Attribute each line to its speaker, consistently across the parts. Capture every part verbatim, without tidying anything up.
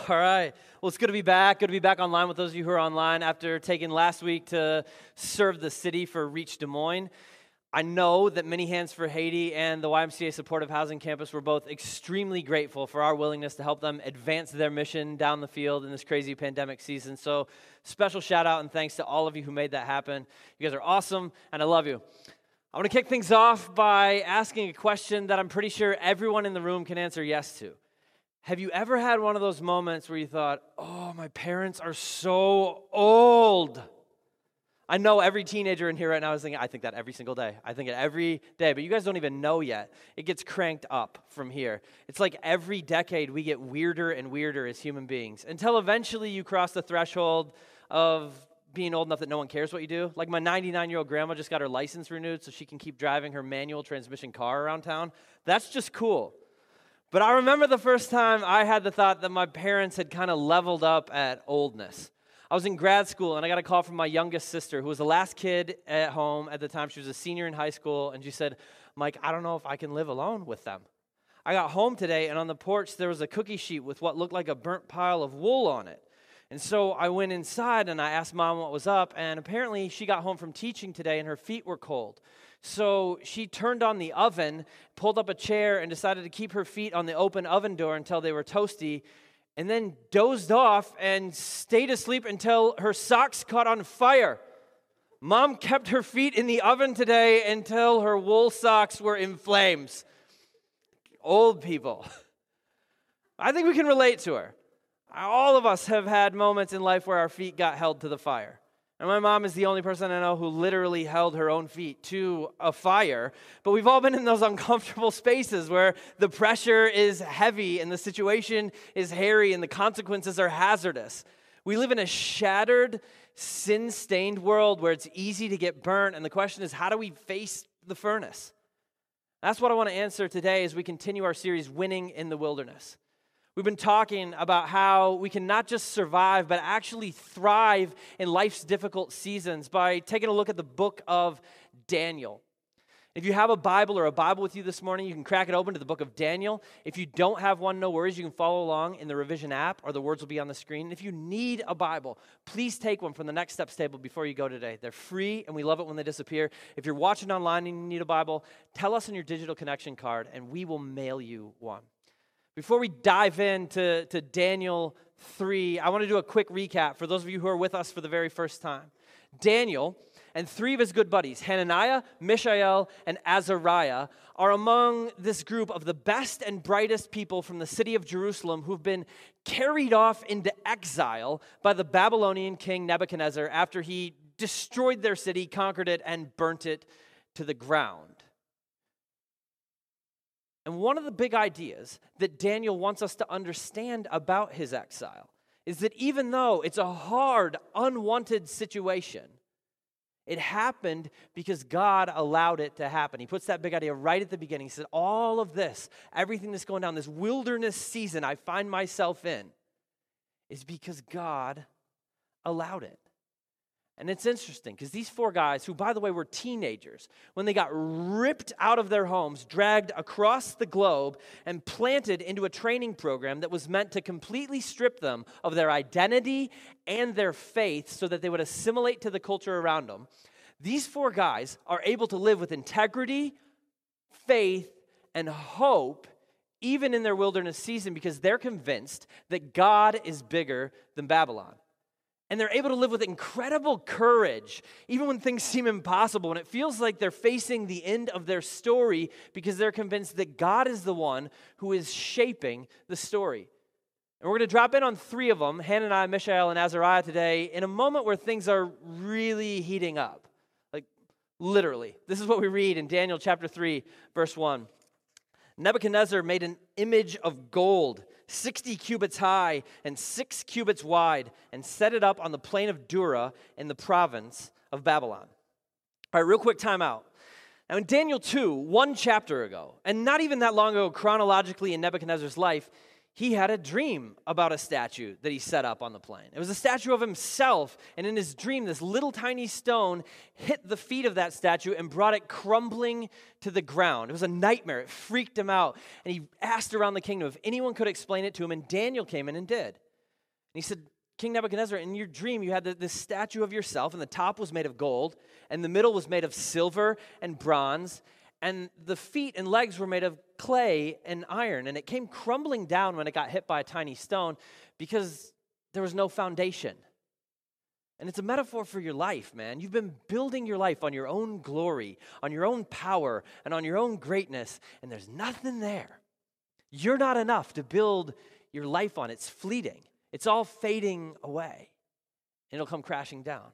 Speaker 1: All right. Well, it's good to be back. Good to be back online with those of you who are online after taking last week to serve the city for Reach Des Moines. I know that Many Hands for Haiti and the Y M C A Supportive Housing Campus were both extremely grateful for our willingness to help them advance their mission down the field in this crazy pandemic season. So special shout out and thanks to all of you who made that happen. You guys are awesome, and I love you. I want to kick things off by asking a question that I'm pretty sure everyone in the room can answer yes to. Have you ever had one of those moments where you thought, oh, my parents are so old? I know every teenager in here right now is thinking, I think that every single day. I think it every day, but you guys don't even know yet. It gets cranked up from here. It's like every decade we get weirder and weirder as human beings until eventually you cross the threshold of being old enough that no one cares what you do. Like my ninety-nine-year-old grandma just got her license renewed so she can keep driving her manual transmission car around town. That's just cool. But I remember the first time I had the thought that my parents had kind of leveled up at oldness. I was in grad school, and I got a call from my youngest sister, who was the last kid at home at the time. She was a senior in high school, and she said, Mike, I don't know if I can live alone with them. I got home today, and on the porch, there was a cookie sheet with what looked like a burnt pile of wool on it. And so I went inside, and I asked Mom what was up, and apparently she got home from teaching today, and her feet were cold. So she turned on the oven, pulled up a chair, and decided to keep her feet on the open oven door until they were toasty, and then dozed off and stayed asleep until her socks caught on fire. Mom kept her feet in the oven today until her wool socks were in flames. Old people. I think we can relate to her. All of us have had moments in life where our feet got held to the fire. And my mom is the only person I know who literally held her own feet to a fire. But we've all been in those uncomfortable spaces where the pressure is heavy and the situation is hairy and the consequences are hazardous. We live in a shattered, sin-stained world where it's easy to get burnt. And the question is, how do we face the furnace? That's what I want to answer today as we continue our series, Winning in the Wilderness. We've been talking about how we can not just survive, but actually thrive in life's difficult seasons by taking a look at the book of Daniel. If you have a Bible or a Bible with you this morning, you can crack it open to the book of Daniel. If you don't have one, no worries. You can follow along in the revision app, or the words will be on the screen. If you need a Bible, please take one from the Next Steps table before you go today. They're free, and we love it when they disappear. If you're watching online and you need a Bible, tell us on your digital connection card, and we will mail you one. Before we dive into to Daniel three, I want to do a quick recap for those of you who are with us for the very first time. Daniel and three of his good buddies, Hananiah, Mishael, and Azariah, are among this group of the best and brightest people from the city of Jerusalem who've been carried off into exile by the Babylonian king Nebuchadnezzar after he destroyed their city, conquered it, and burnt it to the ground. And one of the big ideas that Daniel wants us to understand about his exile is that even though it's a hard, unwanted situation, it happened because God allowed it to happen. He puts that big idea right at the beginning. He said, all of this, everything that's going down, this wilderness season I find myself in, is because God allowed it. And it's interesting because these four guys, who, by the way, were teenagers, when they got ripped out of their homes, dragged across the globe, and planted into a training program that was meant to completely strip them of their identity and their faith so that they would assimilate to the culture around them, these four guys are able to live with integrity, faith, and hope even in their wilderness season because they're convinced that God is bigger than Babylon. And they're able to live with incredible courage, even when things seem impossible, and it feels like they're facing the end of their story because they're convinced that God is the one who is shaping the story. And we're going to drop in on three of them, Hananiah, Mishael, and Azariah today, in a moment where things are really heating up. Like, literally. This is what we read in Daniel chapter three, verse one. Nebuchadnezzar made an image of gold, sixty cubits high and six cubits wide, and set it up on the plain of Dura in the province of Babylon. All right, real quick time out. Now in Daniel two, one chapter ago, and not even that long ago chronologically in Nebuchadnezzar's life, he had a dream about a statue that he set up on the plain. It was a statue of himself, and in his dream, this little tiny stone hit the feet of that statue and brought it crumbling to the ground. It was a nightmare. It freaked him out, and he asked around the kingdom if anyone could explain it to him, and Daniel came in and did. he said, King Nebuchadnezzar, in your dream, you had this statue of yourself, and the top was made of gold, and the middle was made of silver and bronze, and the feet and legs were made of clay and iron, and it came crumbling down when it got hit by a tiny stone because there was no foundation. And it's a metaphor for your life, man. You've been building your life on your own glory, on your own power, and on your own greatness, and there's nothing there. You're not enough to build your life on. It's fleeting. It's all fading away, and it'll come crashing down.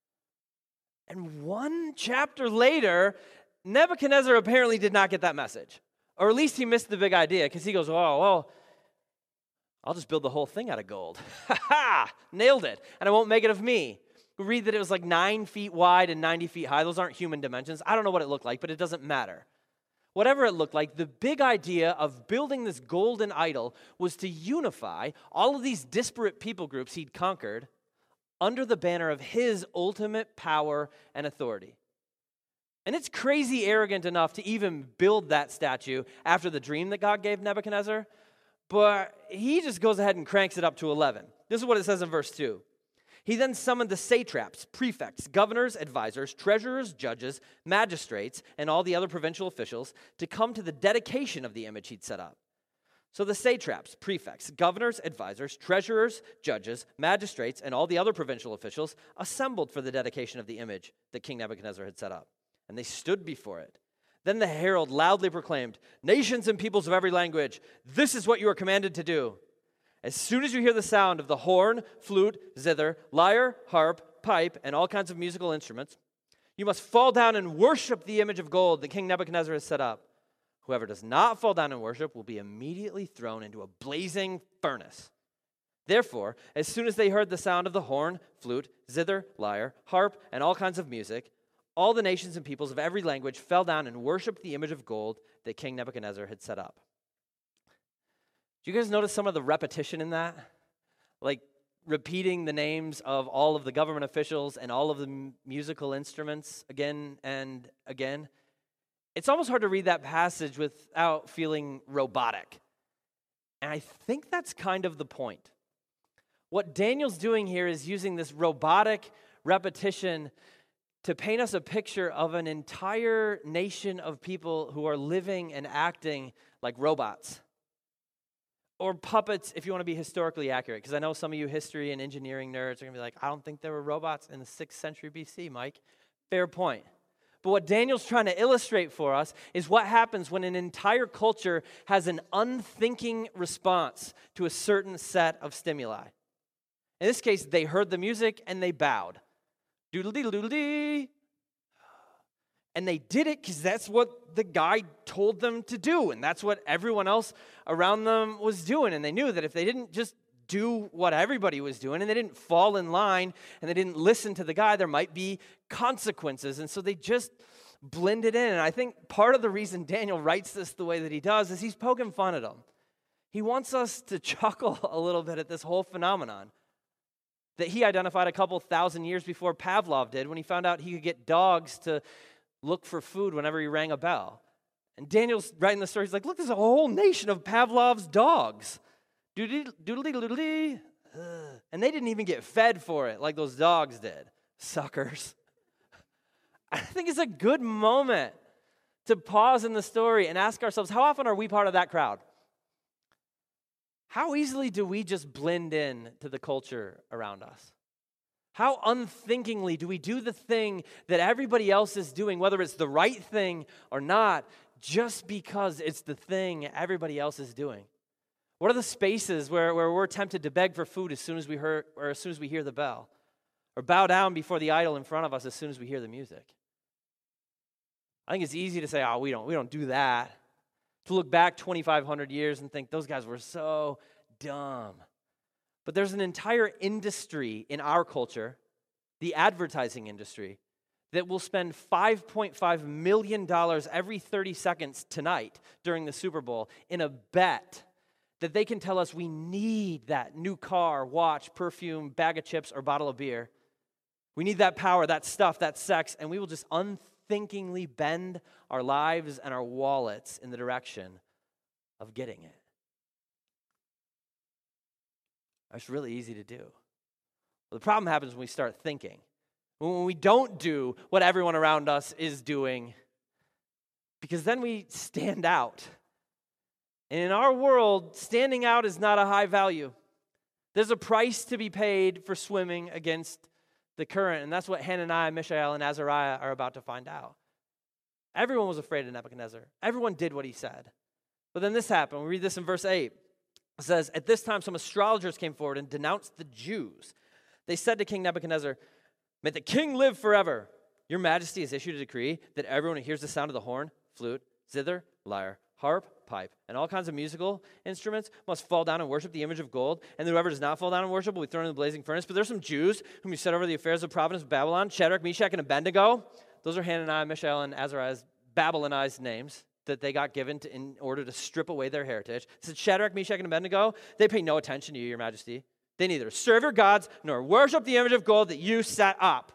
Speaker 1: And one chapter later, Nebuchadnezzar apparently did not get that message. Or at least he missed the big idea, because he goes, oh, well, I'll just build the whole thing out of gold. Ha ha! Nailed it. And I won't make it of me. We read that it was like nine feet wide and ninety feet high. Those aren't human dimensions. I don't know what it looked like, but it doesn't matter. Whatever it looked like, the big idea of building this golden idol was to unify all of these disparate people groups he'd conquered under the banner of his ultimate power and authority. And it's crazy arrogant enough to even build that statue after the dream that God gave Nebuchadnezzar, but he just goes ahead and cranks it up to eleven. This is what it says in verse two. He then summoned the satraps, prefects, governors, advisors, treasurers, judges, magistrates, and all the other provincial officials to come to the dedication of the image he'd set up. So the satraps, prefects, governors, advisors, treasurers, judges, magistrates, and all the other provincial officials assembled for the dedication of the image that King Nebuchadnezzar had set up. And they stood before it. Then the herald loudly proclaimed, "Nations and peoples of every language, this is what you are commanded to do. As soon as you hear the sound of the horn, flute, zither, lyre, harp, pipe, and all kinds of musical instruments, you must fall down and worship the image of gold that King Nebuchadnezzar has set up. Whoever does not fall down and worship will be immediately thrown into a blazing furnace." Therefore, as soon as they heard the sound of the horn, flute, zither, lyre, harp, and all kinds of music, all the nations and peoples of every language fell down and worshiped the image of gold that King Nebuchadnezzar had set up. Do you guys notice some of the repetition in that? Like repeating the names of all of the government officials and all of the m- musical instruments again and again. It's almost hard to read that passage without feeling robotic. And I think that's kind of the point. What Daniel's doing here is using this robotic repetition to paint us a picture of an entire nation of people who are living and acting like robots. Or puppets, if you want to be historically accurate, because I know some of you history and engineering nerds are going to be like, I don't think there were robots in the sixth century B C, Mike. Fair point. But what Daniel's trying to illustrate for us is what happens when an entire culture has an unthinking response to a certain set of stimuli. In this case, they heard the music and they bowed. Doodle-dee-doodle-dee. And they did it because that's what the guy told them to do. And that's what everyone else around them was doing. And they knew that if they didn't just do what everybody was doing and they didn't fall in line and they didn't listen to the guy, there might be consequences. And so they just blended in. And I think part of the reason Daniel writes this the way that he does is he's poking fun at them. He wants us to chuckle a little bit at this whole phenomenon that he identified a couple thousand years before Pavlov did when he found out he could get dogs to look for food whenever he rang a bell. And Daniel's writing the story. He's like, look, there's a whole nation of Pavlov's dogs. Doodly-doodly-doodly. And they didn't even get fed for it like those dogs did. Suckers. I think it's a good moment to pause in the story and ask ourselves, how often are we part of that crowd? How easily do we just blend in to the culture around us? How unthinkingly do we do the thing that everybody else is doing, whether it's the right thing or not, just because it's the thing everybody else is doing? What are the spaces where, where we're tempted to beg for food as soon as we hear, or as soon as we hear the bell? Or bow down before the idol in front of us as soon as we hear the music? I think it's easy to say, oh, we don't, we don't do that. To look back twenty-five hundred years and think those guys were so dumb. But there's an entire industry in our culture, the advertising industry, that will spend five point five million dollars every thirty seconds tonight during the Super Bowl in a bet that they can tell us we need that new car, watch, perfume, bag of chips, or bottle of beer. We need that power, that stuff, that sex, and we will just unthinkingly bend our lives and our wallets in the direction of getting it. It's really easy to do. Well, the problem happens when we start thinking. When we don't do what everyone around us is doing, because then we stand out. And in our world, standing out is not a high value. There's a price to be paid for swimming against the current, and that's what Hananiah, Mishael, and Azariah are about to find out. Everyone was afraid of Nebuchadnezzar. Everyone did what he said. But then this happened. We read this in verse eight. It says, "At this time some astrologers came forward and denounced the Jews. They said to King Nebuchadnezzar, 'May the king live forever. Your majesty has issued a decree that everyone who hears the sound of the horn, flute, zither, lyre, harp, pipe, and all kinds of musical instruments must fall down and worship the image of gold, and whoever does not fall down and worship will be thrown in the blazing furnace.' But there's some Jews whom you set over the affairs of the province of Babylon, Shadrach, Meshach, and Abednego." Those are Hananiah, Mishael, and Azariah's Babylonized names that they got given to, in order to strip away their heritage. It said, "Shadrach, Meshach, and Abednego, they pay no attention to you, your majesty. They neither serve your gods nor worship the image of gold that you set up."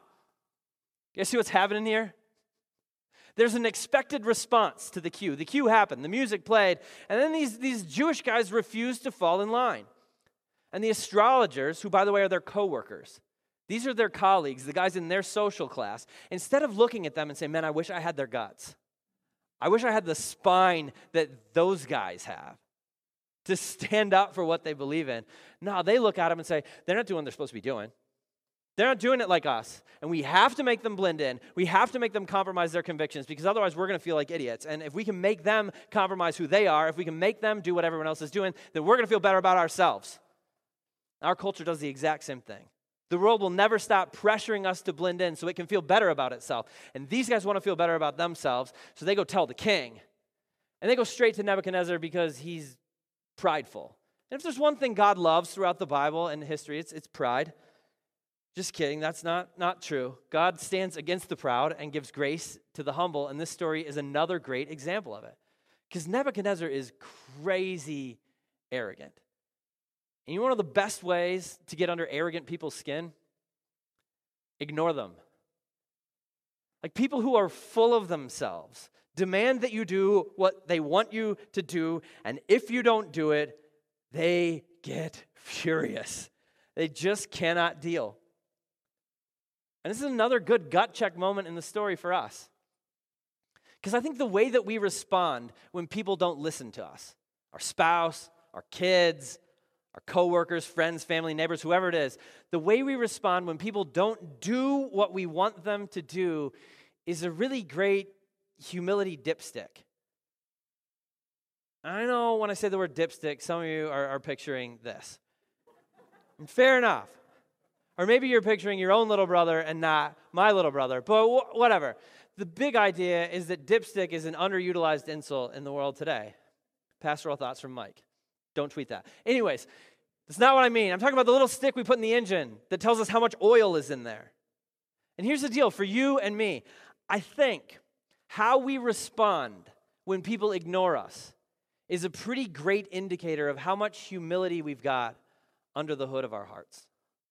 Speaker 1: You guys see what's happening here? There's an expected response to the cue. The cue happened. The music played. And then these, these Jewish guys refused to fall in line. And the astrologers, who, by the way, are their co-workers, these are their colleagues, the guys in their social class, instead of looking at them and saying, "Man, I wish I had their guts. I wish I had the spine that those guys have to stand up for what they believe in." No, they look at them and say, they're not doing what they're supposed to be doing. They're not doing it like us, and we have to make them blend in. We have to make them compromise their convictions, because otherwise we're going to feel like idiots. And if we can make them compromise who they are, if we can make them do what everyone else is doing, then we're going to feel better about ourselves. Our culture does the exact same thing. The world will never stop pressuring us to blend in so it can feel better about itself. And these guys want to feel better about themselves, so they go tell the king. And they go straight to Nebuchadnezzar because he's prideful. And if there's one thing God loves throughout the Bible and history, it's, it's pride. Just kidding, that's not, not true. God stands against the proud and gives grace to the humble, and this story is another great example of it. Because Nebuchadnezzar is crazy arrogant. And you know one of the best ways to get under arrogant people's skin? Ignore them. Like people who are full of themselves demand that you do what they want you to do, and if you don't do it, they get furious. They just cannot deal. And this is another good gut check moment in the story for us. Because I think the way that we respond when people don't listen to us, our spouse, our kids, our coworkers, friends, family, neighbors, whoever it is, the way we respond when people don't do what we want them to do is a really great humility dipstick. I know when I say the word dipstick, some of you are, are picturing this. And fair enough. Or maybe you're picturing your own little brother and not my little brother, but wh- whatever. The big idea is that dipstick is an underutilized insult in the world today. Pastoral thoughts from Mike. Don't tweet that. Anyways, that's not what I mean. I'm talking about the little stick we put in the engine that tells us how much oil is in there. And here's the deal for you and me. I think how we respond when people ignore us is a pretty great indicator of how much humility we've got under the hood of our hearts.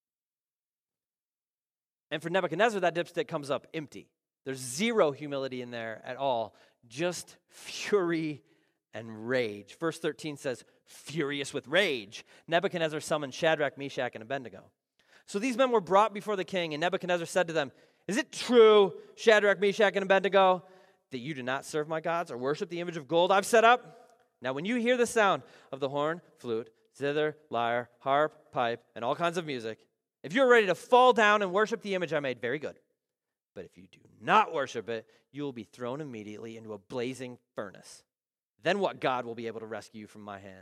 Speaker 1: And for Nebuchadnezzar, that dipstick comes up empty. There's zero humility in there at all, just fury and rage. Verse thirteen says, furious with rage, Nebuchadnezzar summoned Shadrach, Meshach, and Abednego. So these men were brought before the king, and Nebuchadnezzar said to them, "Is it true, Shadrach, Meshach, and Abednego, that you do not serve my gods or worship the image of gold I've set up? Now when you hear the sound of the horn, flute, zither, lyre, harp, pipe, and all kinds of music, if you're ready to fall down and worship the image I made, very good. But if you do not worship it, you will be thrown immediately into a blazing furnace. Then what God will be able to rescue you from my hand?"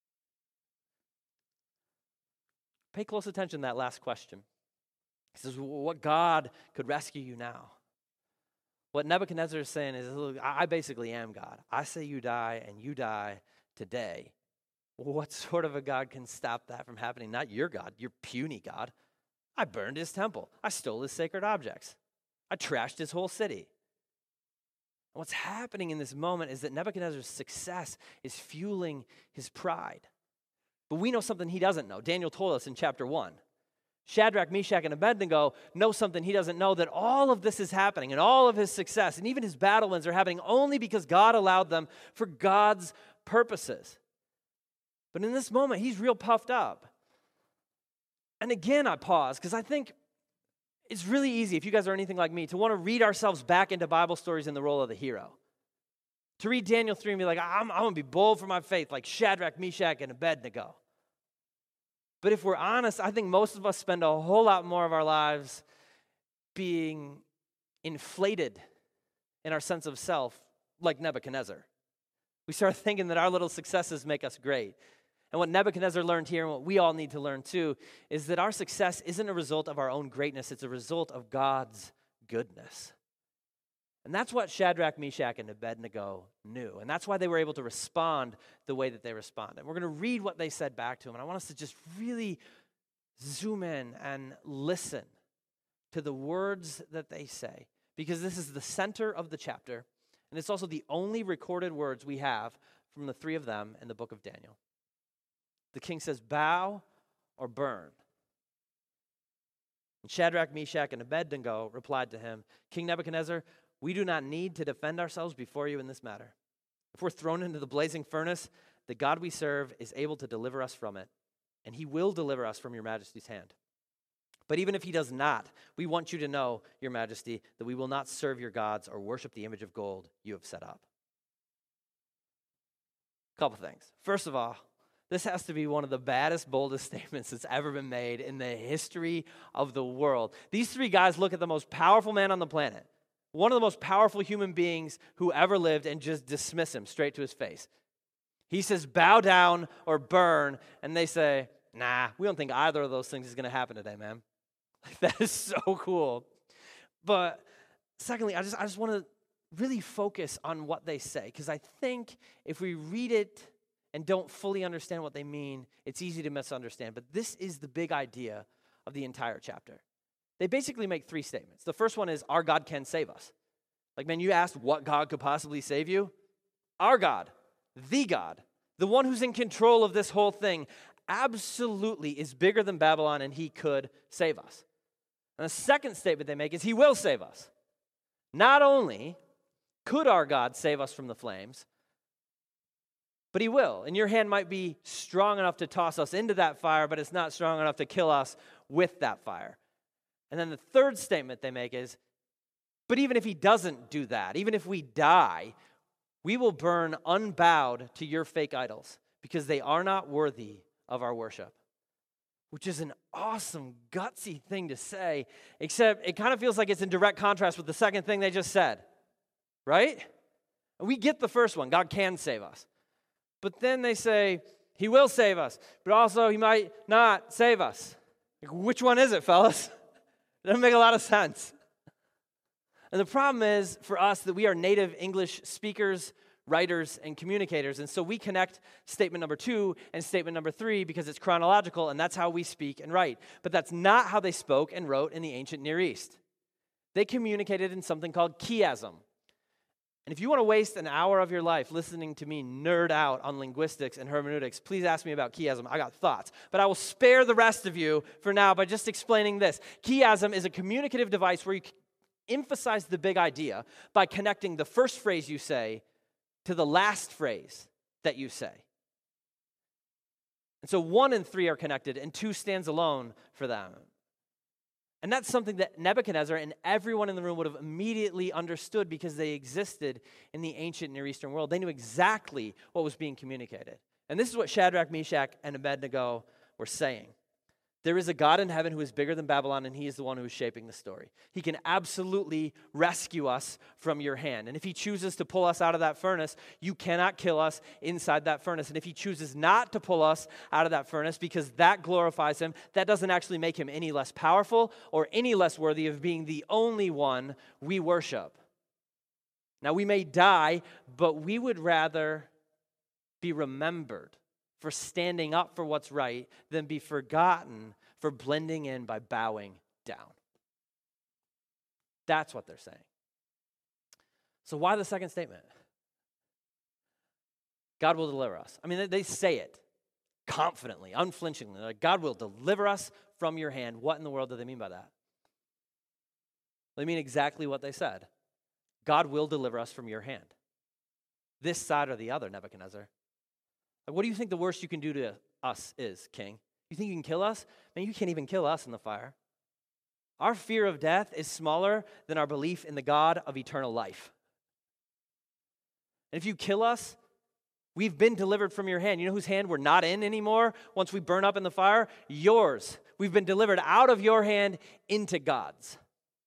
Speaker 1: Pay close attention to that last question. He says, what God could rescue you now? What Nebuchadnezzar is saying is, look, I basically am God. I say you die, and you die today. What sort of a God can stop that from happening? Not your God, your puny God. I burned his temple. I stole his sacred objects. I trashed his whole city. And what's happening in this moment is that Nebuchadnezzar's success is fueling his pride. But we know something he doesn't know. Daniel told us in chapter one. Shadrach, Meshach, and Abednego know something he doesn't know, that all of this is happening, and all of his success, and even his battle wins are happening only because God allowed them for God's purposes. But in this moment, he's real puffed up. And again, I pause because I think it's really easy, if you guys are anything like me, to want to read ourselves back into Bible stories in the role of the hero. To read Daniel three and be like, I'm, I'm going to be bold for my faith, like Shadrach, Meshach, and Abednego. But if we're honest, I think most of us spend a whole lot more of our lives being inflated in our sense of self, like Nebuchadnezzar. We start thinking that our little successes make us great. And what Nebuchadnezzar learned here, and what we all need to learn too, is that our success isn't a result of our own greatness, it's a result of God's goodness. And that's what Shadrach, Meshach, and Abednego knew. And that's why they were able to respond the way that they responded. We're going to read what they said back to him, and I want us to just really zoom in and listen to the words that they say, because this is the center of the chapter, and it's also the only recorded words we have from the three of them in the book of Daniel. The king says, bow or burn. And Shadrach, Meshach, and Abednego replied to him, King Nebuchadnezzar, we do not need to defend ourselves before you in this matter. If we're thrown into the blazing furnace, the God we serve is able to deliver us from it, and he will deliver us from your majesty's hand. But even if he does not, we want you to know, your majesty, that we will not serve your gods or worship the image of gold you have set up. A couple things. First of all, this has to be one of the baddest, boldest statements that's ever been made in the history of the world. These three guys look at the most powerful man on the planet, one of the most powerful human beings who ever lived, and just dismiss him straight to his face. He says, bow down or burn, and they say, nah, we don't think either of those things is going to happen today, man. Like, that is so cool. But secondly, I just, I just want to really focus on what they say, because I think if we read it and don't fully understand what they mean, it's easy to misunderstand. But this is the big idea of the entire chapter. They basically make three statements. The first one is, our God can save us. Like, man, you asked what God could possibly save you? Our God, the God, the one who's in control of this whole thing, absolutely is bigger than Babylon, and he could save us. And the second statement they make is, he will save us. Not only could our God save us from the flames, but he will. And your hand might be strong enough to toss us into that fire, but it's not strong enough to kill us with that fire. And then the third statement they make is, but even if he doesn't do that, even if we die, we will burn unbowed to your fake idols, because they are not worthy of our worship. Which is an awesome, gutsy thing to say, except it kind of feels like it's in direct contrast with the second thing they just said, right? And we get the first one, God can save us. But then they say, he will save us, but also he might not save us. Like, which one is it, fellas? It doesn't make a lot of sense. And the problem is for us that we are native English speakers, writers, and communicators. And so we connect statement number two and statement number three because it's chronological, and that's how we speak and write. But that's not how they spoke and wrote in the ancient Near East. They communicated in something called chiasm. And if you want to waste an hour of your life listening to me nerd out on linguistics and hermeneutics, please ask me about chiasm. I got thoughts. But I will spare the rest of you for now by just explaining this. Chiasm is a communicative device where you emphasize the big idea by connecting the first phrase you say to the last phrase that you say. And so one and three are connected, and two stands alone for them. And that's something that Nebuchadnezzar and everyone in the room would have immediately understood because they existed in the ancient Near Eastern world. They knew exactly what was being communicated. And this is what Shadrach, Meshach, and Abednego were saying. There is a God in heaven who is bigger than Babylon, and he is the one who is shaping the story. He can absolutely rescue us from your hand. And if he chooses to pull us out of that furnace, you cannot kill us inside that furnace. And if he chooses not to pull us out of that furnace because that glorifies him, that doesn't actually make him any less powerful or any less worthy of being the only one we worship. Now, we may die, but we would rather be remembered for standing up for what's right than be forgotten for blending in by bowing down. That's what they're saying. So why the second statement? God will deliver us. I mean, they say it confidently, unflinchingly. Like, God will deliver us from your hand. What in the world do they mean by that? They mean exactly what they said. God will deliver us from your hand. This side or the other, Nebuchadnezzar. Like, what do you think the worst you can do to us is, king? You think you can kill us? Man, you can't even kill us in the fire. Our fear of death is smaller than our belief in the God of eternal life. And if you kill us, we've been delivered from your hand. You know whose hand we're not in anymore once we burn up in the fire? Yours. We've been delivered out of your hand into God's.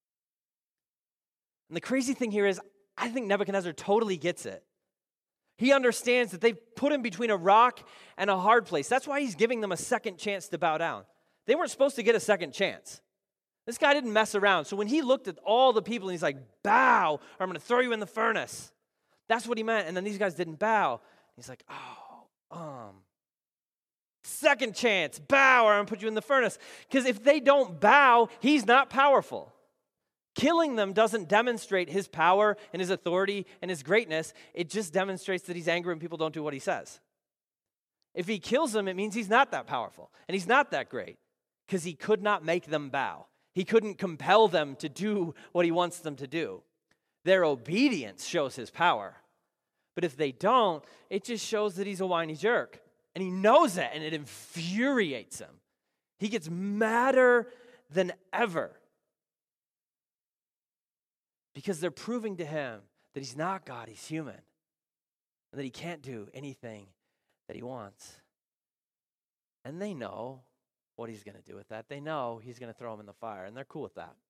Speaker 1: And the crazy thing here is, I think Nebuchadnezzar totally gets it. He understands that they've put him between a rock and a hard place. That's why he's giving them a second chance to bow down. They weren't supposed to get a second chance. This guy didn't mess around. So when he looked at all the people and he's like, bow, or I'm going to throw you in the furnace. That's what he meant. And then these guys didn't bow. He's like, oh, um, second chance, bow, or I'm going to put you in the furnace. Because if they don't bow, he's not powerful. Killing them doesn't demonstrate his power and his authority and his greatness. It just demonstrates that he's angry when people don't do what he says. If he kills them, it means he's not that powerful and he's not that great because he could not make them bow. He couldn't compel them to do what he wants them to do. Their obedience shows his power. But if they don't, it just shows that he's a whiny jerk. And he knows it, and it infuriates him. He gets madder than ever. Because they're proving to him that he's not God, he's human. And that he can't do anything that he wants. And they know what he's going to do with that. They know he's going to throw them in the fire, and they're cool with that.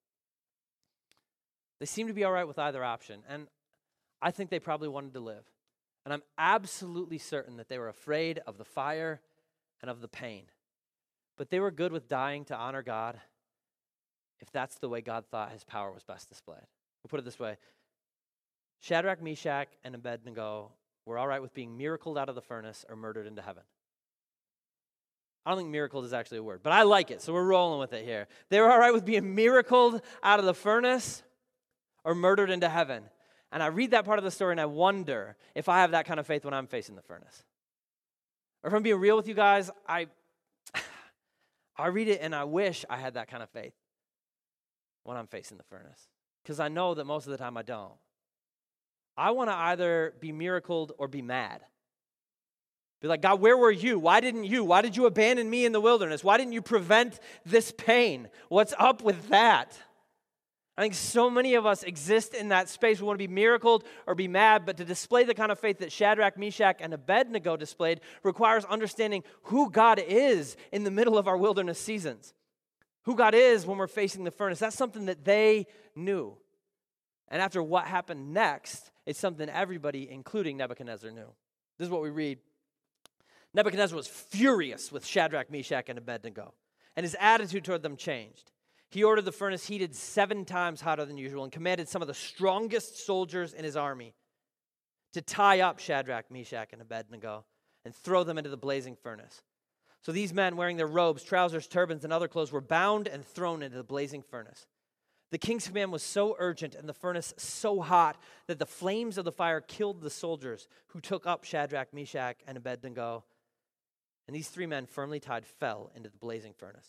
Speaker 1: They seem to be all right with either option, and I think they probably wanted to live. And I'm absolutely certain that they were afraid of the fire and of the pain. But they were good with dying to honor God if that's the way God thought his power was best displayed. We'll put it this way. Shadrach, Meshach, and Abednego were all right with being miracled out of the furnace or murdered into heaven. I don't think miracled is actually a word, but I like it, so we're rolling with it here. They were all right with being miracled out of the furnace or murdered into heaven. And I read that part of the story and I wonder if I have that kind of faith when I'm facing the furnace. Or if I'm being real with you guys, I, I read it and I wish I had that kind of faith when I'm facing the furnace. Because I know that most of the time I don't. I want to either be miracled or be mad. Be like, God, where were you? Why didn't you? Why did you abandon me in the wilderness? Why didn't you prevent this pain? What's up with that? I think so many of us exist in that space. We want to be miracled or be mad, but to display the kind of faith that Shadrach, Meshach, and Abednego displayed requires understanding who God is in the middle of our wilderness seasons. Who God is when we're facing the furnace. That's something that they knew. And after what happened next, it's something everybody, including Nebuchadnezzar, knew. This is what we read. Nebuchadnezzar was furious with Shadrach, Meshach, and Abednego, and his attitude toward them changed. He ordered the furnace heated seven times hotter than usual and commanded some of the strongest soldiers in his army to tie up Shadrach, Meshach, and Abednego and throw them into the blazing furnace. So these men, wearing their robes, trousers, turbans, and other clothes, were bound and thrown into the blazing furnace. The king's command was so urgent and the furnace so hot that the flames of the fire killed the soldiers who took up Shadrach, Meshach, and Abednego. And these three men, firmly tied, fell into the blazing furnace.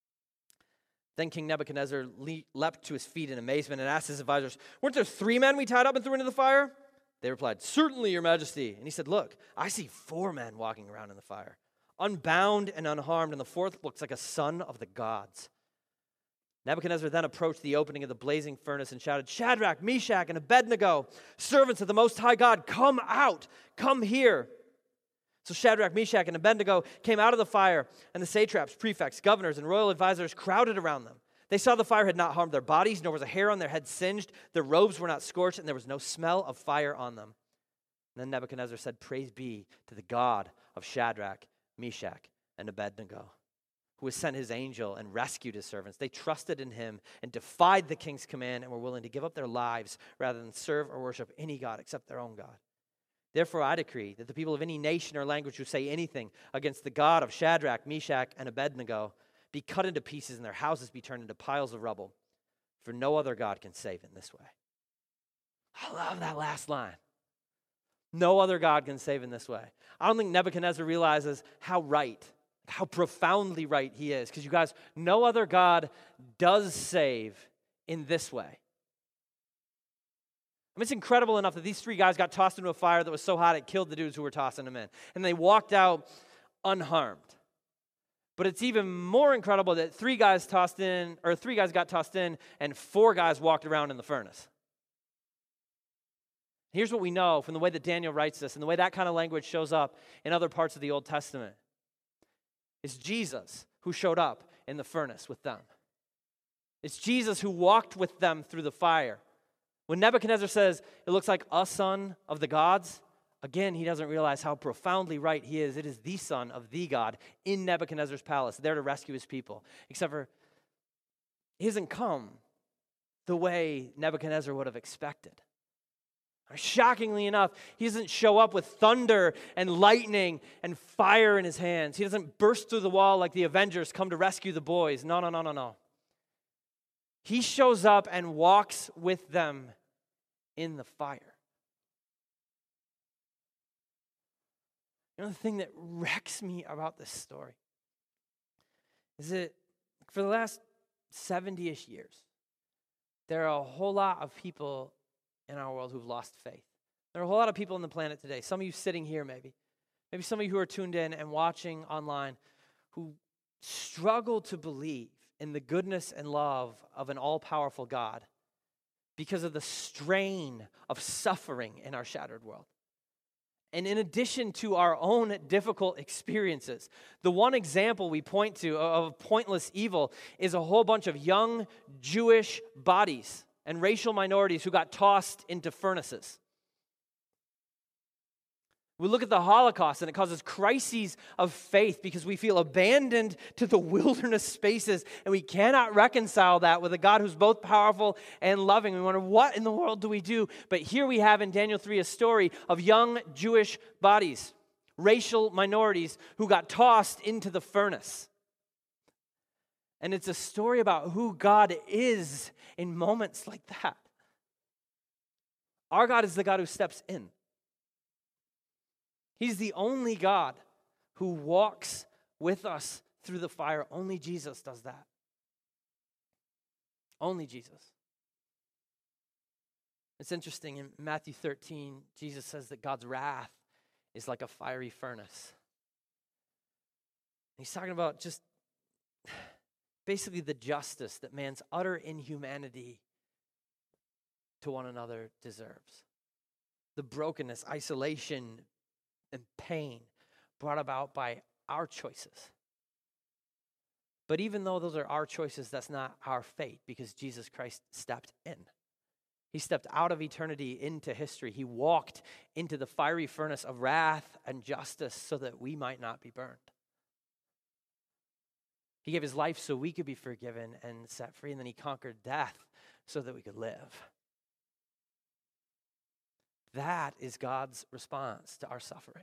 Speaker 1: Then King Nebuchadnezzar le- leapt to his feet in amazement and asked his advisors, weren't there three men we tied up and threw into the fire? They replied, certainly, your majesty. And he said, look, I see four men walking around in the fire, unbound and unharmed, and the fourth looks like a son of the gods. Nebuchadnezzar then approached the opening of the blazing furnace and shouted, Shadrach, Meshach, and Abednego, servants of the Most High God, come out, come here. So Shadrach, Meshach, and Abednego came out of the fire, and the satraps, prefects, governors, and royal advisors crowded around them. They saw the fire had not harmed their bodies, nor was a hair on their head singed. Their robes were not scorched, and there was no smell of fire on them. And then Nebuchadnezzar said, praise be to the God of Shadrach, Meshach, and Abednego, who has sent his angel and rescued his servants. They trusted in him and defied the king's command and were willing to give up their lives rather than serve or worship any god except their own God. Therefore, I decree that the people of any nation or language who say anything against the God of Shadrach, Meshach, and Abednego be cut into pieces and their houses be turned into piles of rubble, for no other God can save in this way. I love that last line. No other God can save in this way. I don't think Nebuchadnezzar realizes how right, how profoundly right he is. Because you guys, no other God does save in this way. I mean, it's incredible enough that these three guys got tossed into a fire that was so hot it killed the dudes who were tossing them in. And they walked out unharmed. But it's even more incredible that three guys tossed in, or three guys got tossed in, and four guys walked around in the furnace. Here's what we know from the way that Daniel writes this and the way that kind of language shows up in other parts of the Old Testament. It's Jesus who showed up in the furnace with them. It's Jesus who walked with them through the fire. When Nebuchadnezzar says, it looks like a son of the gods, again, he doesn't realize how profoundly right he is. It is the son of the God in Nebuchadnezzar's palace, there to rescue his people. Except for, he hasn't come the way Nebuchadnezzar would have expected. Shockingly enough, he doesn't show up with thunder and lightning and fire in his hands. He doesn't burst through the wall like the Avengers come to rescue the boys. No, no, no, no, no. He shows up and walks with them in the fire. You know, the thing that wrecks me about this story is that for the last seventy-ish years, there are a whole lot of people in our world who've lost faith. There are a whole lot of people on the planet today, some of you sitting here maybe, maybe some of you who are tuned in and watching online, who struggle to believe in the goodness and love of an all-powerful God because of the strain of suffering in our shattered world. And in addition to our own difficult experiences, the one example we point to of pointless evil is a whole bunch of young Jewish bodies and racial minorities who got tossed into furnaces. We look at the Holocaust and it causes crises of faith because we feel abandoned to the wilderness spaces and we cannot reconcile that with a God who's both powerful and loving. We wonder, what in the world do we do? But here we have in Daniel three a story of young Jewish bodies, racial minorities who got tossed into the furnace. And it's a story about who God is in moments like that. Our God is the God who steps in. He's the only God who walks with us through the fire. Only Jesus does that. Only Jesus. It's interesting, in Matthew thirteen, Jesus says that God's wrath is like a fiery furnace. He's talking about just basically the justice that man's utter inhumanity to one another deserves. The brokenness, isolation, and pain brought about by our choices. But even though those are our choices, that's not our fate because Jesus Christ stepped in. He stepped out of eternity into history. He walked into the fiery furnace of wrath and justice so that we might not be burned. He gave his life so we could be forgiven and set free, and then he conquered death so that we could live. That is God's response to our suffering.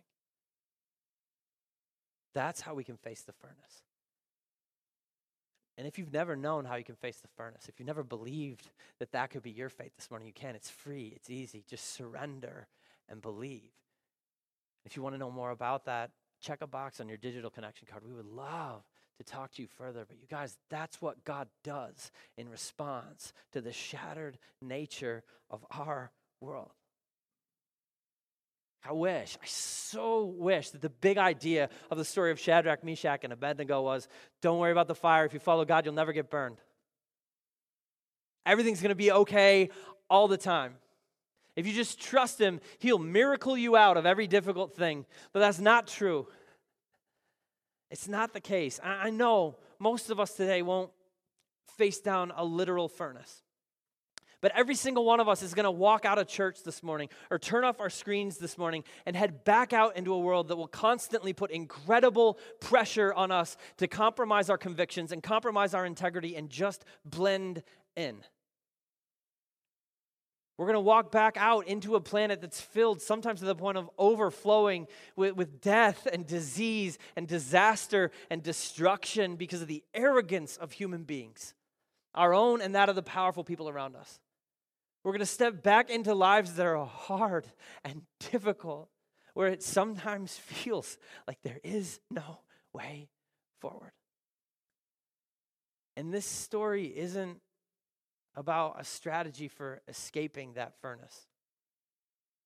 Speaker 1: That's how we can face the furnace. And if you've never known how you can face the furnace, if you've never believed that that could be your fate this morning, you can. It's free. It's easy. Just surrender and believe. If you want to know more about that, check a box on your digital connection card. We would love to talk to you further. But you guys, that's what God does in response to the shattered nature of our world. I wish, I so wish that the big idea of the story of Shadrach, Meshach, and Abednego was, don't worry about the fire. If you follow God, you'll never get burned. Everything's going to be okay all the time. If you just trust him, he'll miracle you out of every difficult thing. But that's not true. It's not the case. I know most of us today won't face down a literal furnace. But every single one of us is going to walk out of church this morning or turn off our screens this morning and head back out into a world that will constantly put incredible pressure on us to compromise our convictions and compromise our integrity and just blend in. We're going to walk back out into a planet that's filled sometimes to the point of overflowing with, with death and disease and disaster and destruction because of the arrogance of human beings, our own and that of the powerful people around us. We're going to step back into lives that are hard and difficult, where it sometimes feels like there is no way forward. And this story isn't about a strategy for escaping that furnace.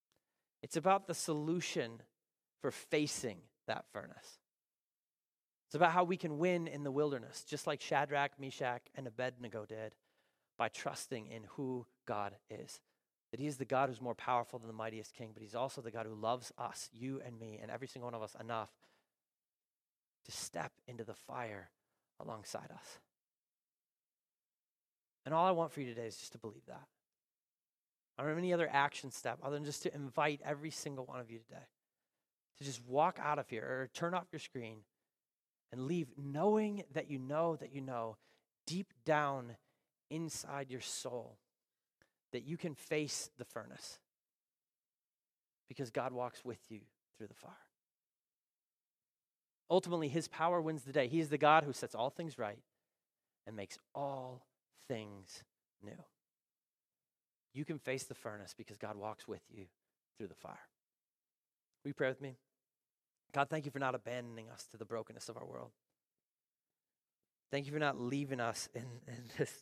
Speaker 1: It's about the solution for facing that furnace. It's about how we can win in the wilderness, just like Shadrach, Meshach, and Abednego did, by trusting in who God is. That he is the God who's more powerful than the mightiest king, but he's also the God who loves us, you and me, and every single one of us enough to step into the fire alongside us. And all I want for you today is just to believe that. I don't have any other action step other than just to invite every single one of you today to just walk out of here or turn off your screen and leave knowing that you know that you know deep down inside your soul that you can face the furnace because God walks with you through the fire. Ultimately, his power wins the day. He is the God who sets all things right and makes all things new. You can face the furnace because God walks with you through the fire. Will you pray with me? God, thank you for not abandoning us to the brokenness of our world. Thank you for not leaving us in, in this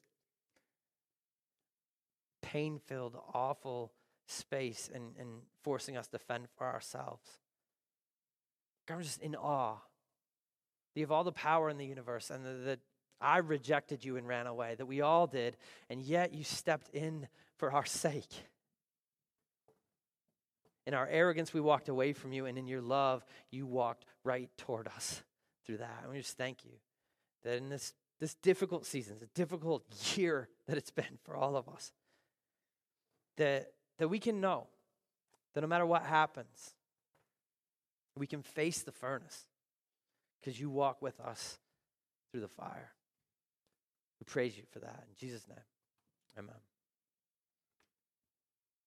Speaker 1: pain-filled, awful space and, and forcing us to fend for ourselves. God, I'm just in awe that you have all the power in the universe and that I rejected you and ran away, that we all did, and yet you stepped in for our sake. In our arrogance, we walked away from you, and in your love, you walked right toward us through that. And we just thank you that in this, this difficult season, the difficult year that it's been for all of us, that, that we can know that no matter what happens, we can face the furnace because you walk with us through the fire. We praise you for that. In Jesus' name, amen.